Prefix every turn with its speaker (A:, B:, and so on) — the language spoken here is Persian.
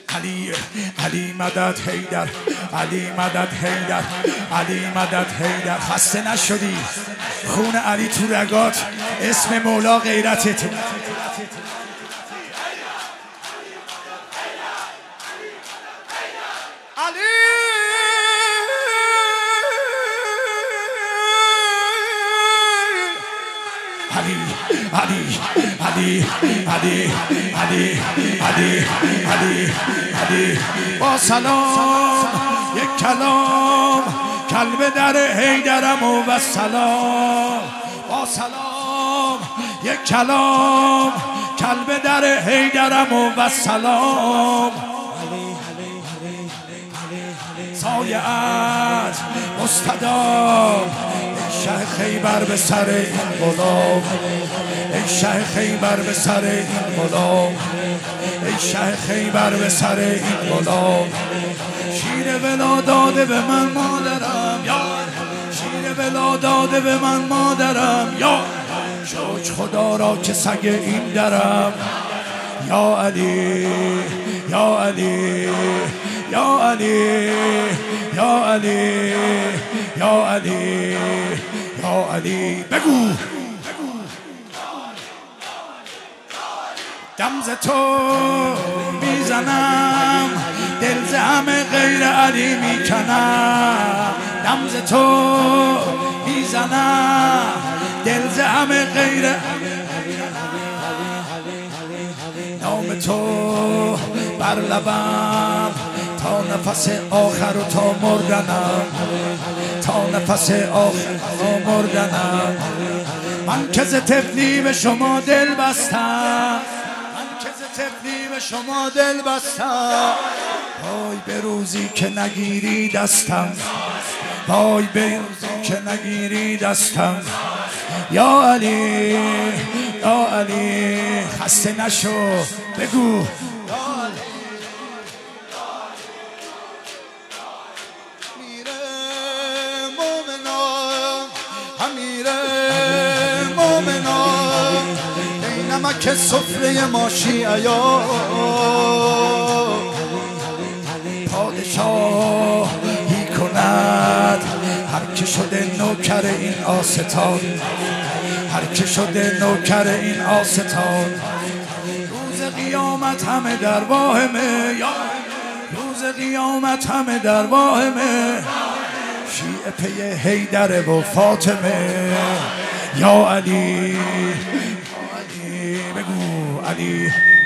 A: علی علی مدد حیدر، علی مدد حیدر، علی مدد حیدر. خسته نشدی؟ خون علی تو رگات، اسم مولا غیرتت. علی علی علی علی علی علی علی. با سلام یک کلام کلب در حیدرم و سلام. با سلام یک کلام کلب در حیدرم و سلام. سایه‌ات مستدام شه خیبر به سر این غلام، ای شه خیبر به سر این غلام، ای شه خیبر به سر این غلام. شیر ولا داده به من مادرم یا شیر ولا داده به من مادرم یا شکر خدا را که سگ این درم. یا علی یا علی یا علی یا علی یا علی یا علی. بگو دم ز تو میزنم، دل ز همه غیر علی میکنم. دم ز تو میزنم، دل ز همه غیر نام تو بر لبم تا نفس آخر و تا مردنم، تا نفس آخر تا مردنم. من که ز طفلی به شما دل بستم، من که ز طفلی به شما دل بستم. وای به روزی که نگیری دستم، وای به روزی که نگیری دستم. یا علی یا علی. خسته نشو بگو نمک سفره ما شیعیا. پادشاهی کند هر که شده نوکر این آستان، هر که شده نوکر این آستان. روز قیامت همه در واهمه، یا روز قیامت همه در واهمه. شیعه پی حیدر و فاطمه. یا علی بگو علی